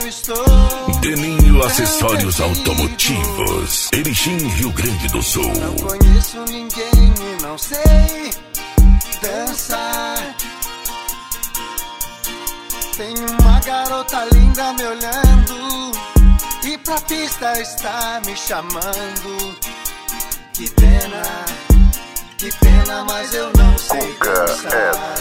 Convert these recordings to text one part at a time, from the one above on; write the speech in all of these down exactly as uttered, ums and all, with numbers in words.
eu estou. Deninho Acessórios Automotivos, Erechim, Rio Grande do Sul. Não conheço ninguém e não sei dançar. Tem uma garota linda me olhando e pra pista está me chamando. Que pena, que pena, mas eu não sei dançar.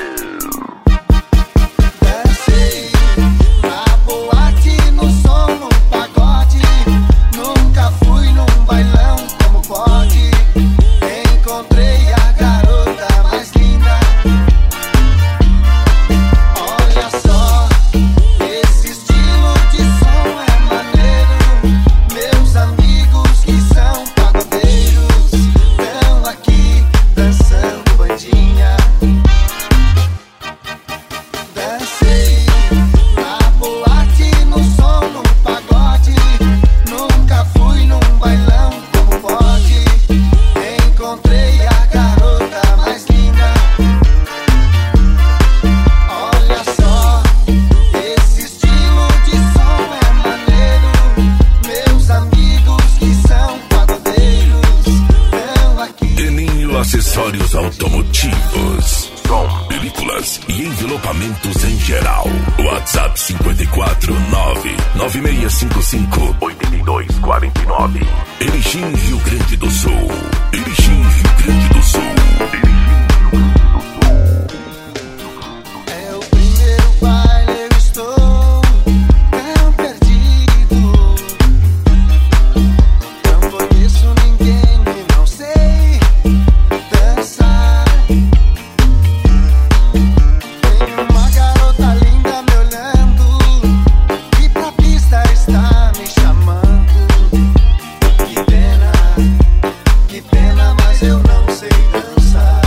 Dancei na boate, no som, no pagode. Nunca fui num bailão, como pode. Encontrei a garota mais linda. Olha só, esse estilo de som é maneiro. Meus amigos que são pagodeiros estão aqui dançando bandinha. Dancei na boate, no som, no pagode. Nunca fui num bailão, como pode. Encontrei a garota mais linda. Olha só, esse estilo de som é maneiro. Meus amigos que são pagodeiros estão aqui. Deninho Acessórios Automotivos, som, películas e envelopamentos em geral. WhatsApp cinco quatro nove nove seis cinco cinco oito dois quatro nove. Erechim, Rio Grande do Sul. Erechim, Rio Grande do Sul. É o primeiro baile, eu estou tão perdido. Não conheço ninguém e não sei dançar. Tem uma garota linda me olhando e pra pista está me chamando. Que pena, que pena, mas eu não sei dançar.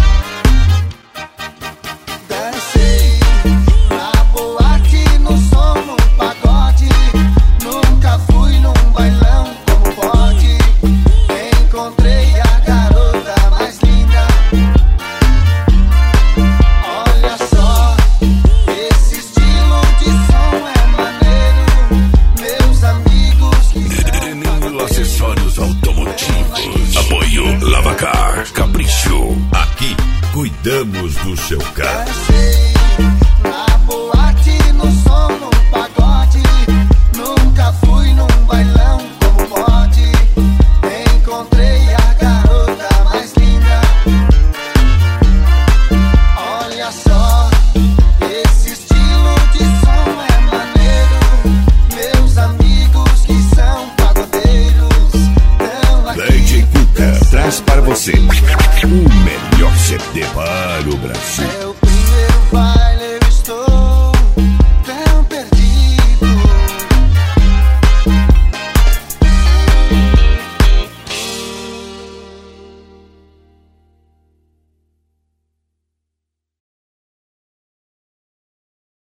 Dancei na boate, no som, no pagode. Nunca fui num bailão, como pode. Encontrei a garota mais linda. Olha só, esse estilo de som é maneiro. Meus amigos que são Deninho Acessórios Automotivos. Apoio Lavacar, Capricho. Aqui cuidamos do seu carro. dancei na boate, no som, no pagode. Nunca fui num bailão, como pode. Encontrei a garota mais linda. Olha só, esse estilo de som é maneiro. Meus amigos que são pagodeiros estão aqui. D J Cuca traz para você o melhor C D para o Brasil.